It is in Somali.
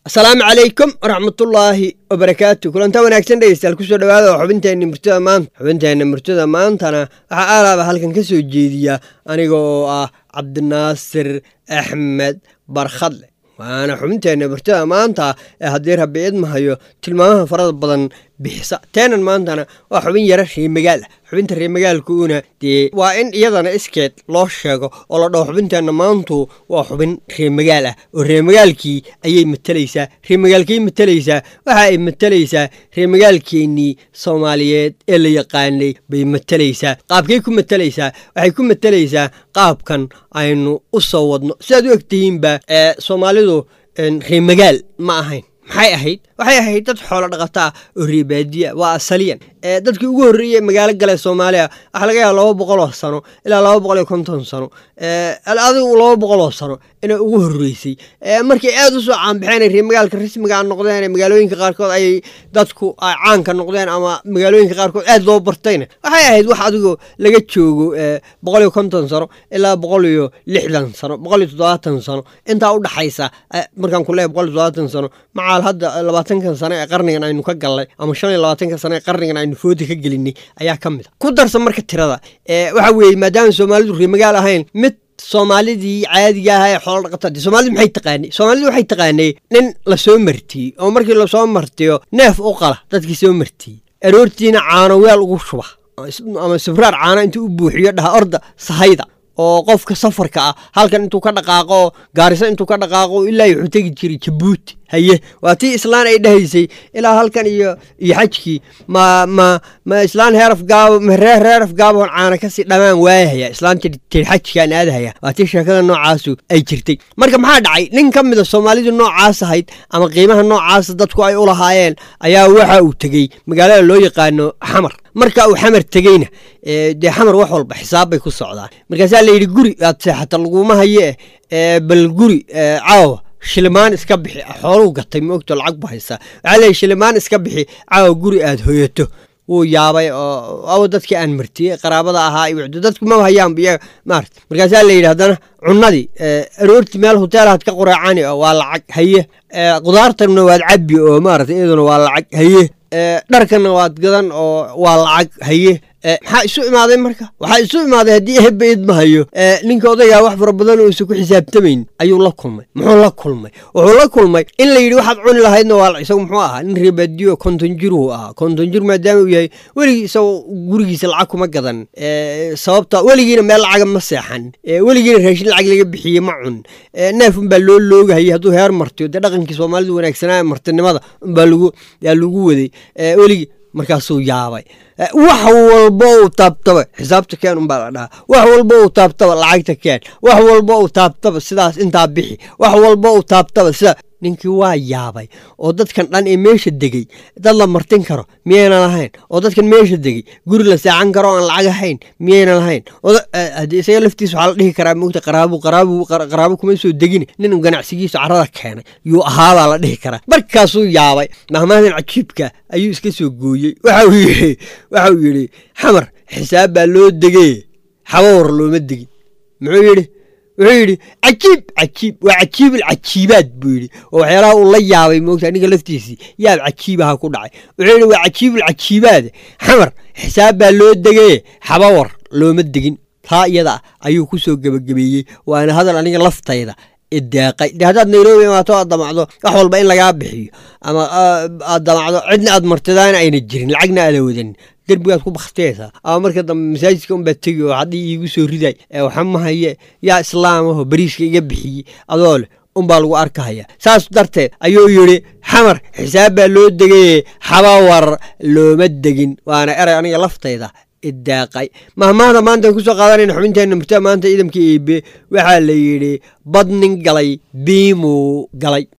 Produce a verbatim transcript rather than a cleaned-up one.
السلام عليكم ورحمة الله وبركاته. كل أنت وناكسن ديست الكسر هذا وحبنتي إني مرتدى مان حبنتي إني مرتدى مان أنا أعلى بحال كسر جديدة أنا جو عبد الناصر أحمد برخض وأنا حبنتي إني مرتدى مان تا هديرها بيد ما هي تلمها فرض بدن بحساب تاني مان أنا وحبين يرشي مجال حبنت الرمجال كونه دي وإن يضنا إسكت لاشجع ولا ده حبنت أنا مانتو وحبن رمجاله والرمجال كي أي متليسة رمجال كي متليسة وهاي متليسة رمجال كيني صوماليات اللي يقاني بمتليسة قاب كيكون متليسة وهيكون متليسة قاب كان عينه الصوّد سادو اكتين با صوماليدو رمجال ما هين maxay ahayd waxay ahayd dad xoolo dhaqata oo ribaadiya waa asaliyan ee dadkii ugu horreeyay magaalo galay Soomaaliya waxa laga yaabaa laba boqol oo sano ilaa laba boqol iyo konton sano ee adigu laba boqol oo sano inay ugu horreysay ee markii aad u soo caan bixinay reer magaalka rasmiga ah noqdeen magaalooyinka qaarkood ay dadku caan ka noqdeen ama magaalooyinka qaarkood aad loo bartayna waxay ahayd wax adigu laga joogo ee boqol iyo konton sano ilaa boqol iyo lixdan sano boqol iyo toddobaatan sano inta u dhaxaysa markaan ku leeyahay boqol iyo toddobaatan sano maca hadda labaatan kan sano ee qarnigan aynu ka galnay ama shan iyo labaatan kan sano ee qarnigan aynu foodi ka gelinay ayaa kamid ku darsan marka tirada ee waxa weey maadaama Soomaalidu reer magaal ahayn mid Soomaalidii caadiga ah ee xoolo dhaqatada Soomaalidu maxay taqaanay Soomaalidu waxay taqaanay nin la soo martiyay oo markii la soo martiyo neef u qala dadkii soo martiyay aroortiina caano weel ugu shuba ama safraar caano intuu u buuxiyo dhaha orda sahayda oo qofka safarka ah halkan intuu ka dhaqaaqo gaarisa intuu ka dhaqaaqo ilaa wuxuu tagi jiray Djibouti haye waatii islaan ay dhahaysay ilaa halkan iyo iyo xajki ma ma ma islaan heeraf gaab meher heeraf gaab oo caana ka si dhamaan waayaya islaan tii xajkan aadaya waatii sheekada noocaas ay jirtay marka maxaa dhacay nin kamid ah Soomaalidu noocaas ahayd ama qiimaha noocaas dadku ay u lahaayeen ayaa waxa uu tagay magaalada loo yaqaano Xamar marka uu Xamar tagayna ee de Xamar wax walba xisaab bay ku socdaan markaas la yiri guri aad seexata laguma haye ee bal guri caawa shilimaan iska bixi xooluhu gatay ma ogto lacag bahaysa waxa la shilimaan iska bixi caawa guri aad hooyato oo yaabay oo dadkii aan martiyay qaraabada ahaa iyo dadku ma hayaan biyo maart markaas la yiraahdana cunadii aroorti meel hotel aad ka quraacani waa lacag haye qudaartana waad cabbi oo maartay iyaduna waa lacag haye dharkana waad gadan oo waa lacag haye maxaa isu imaaday marka waxa isu imaaday hadii hebeed ma hayo ninka odayga wax fara badan oo isku xisaabtamayn ayuu la kulmay muxuu la kulmay wuxuu la kulmay in la yiri waxaad cuni lahaydna waa isagu muxuu ahaa nin ribaadiyo konton jir uu ahaa konton jir maadaama uu yahay waligi isagu gurigiisa lacag kuma gadan sababta waligiina meel lacag ma seexan waligiina raashin lacag laga bixiyay ma cun neef baa loo loogahay haduu heer martiyo dhaqankii Soomaalidu wanaagsanaa martinimada baa lagu yaa lagu waday waligi markaasuu yaabay wax walba uu taabtaba xisaabta keen un baa la dhahaa wax walba uu taabtaba lacagta keen wax walba uu taabtaba sidaas inta bixi wax walba uu taabtaba sida ninkii waa yaabay oo dadkan dhan ee meesha degay dad la martin karo miyayna lahayn oo dadkan meesha degay guri la saacan karo aan lacag ahayn miyayna lahayn oo hadii isaga laftiisa waxa la dhihi karaa moogta qaraabo qaraabo qaraabo kuma soo degin nin ganacsigiisa carada keenay yuu ahaaba la dhihi karaa markaasuu yaabay mahmaadan cajiibka ayuu iska soo gooyay waxa uu yiri waxa uu yiri Xamar xisaab baa loo degay xawar looma degin muxuu yiri ويري عجيب عجيب وعجيب العجيبات بيري وحيراه والله يابي موقتا نيغا لفتيسي ياب عجيبها ku dhacay ويري وعجيب العجيبات Xamar xisaab baa loo degay xabawar looma degin taa iyada ayuu ku soo gabagabeeyay waana hadal aniga laftayda idaaqay hadaad Nairobi ma too damacdo wax walba in laga bixiyo ama aad damacdo cidna aad martidaan ayna jirin lacagna aad wadan دربيات كوب اختيسا أو مركز مساجد كم بتجي وعدي يجوسوا رداي وحمها هي يا إسلام هو بريش يجبحي أدول أم بالو أركايا ساس درته أيو يوري حمر حساب لو دقي حباور لو مدقين وأنا أرى أنا لفتي ذا الداقي مهما هذا ما أنت كوسا قادرين حمنتين إنه ما أنت إذا مكيبي وحال يري بدن قلي بيمو قلي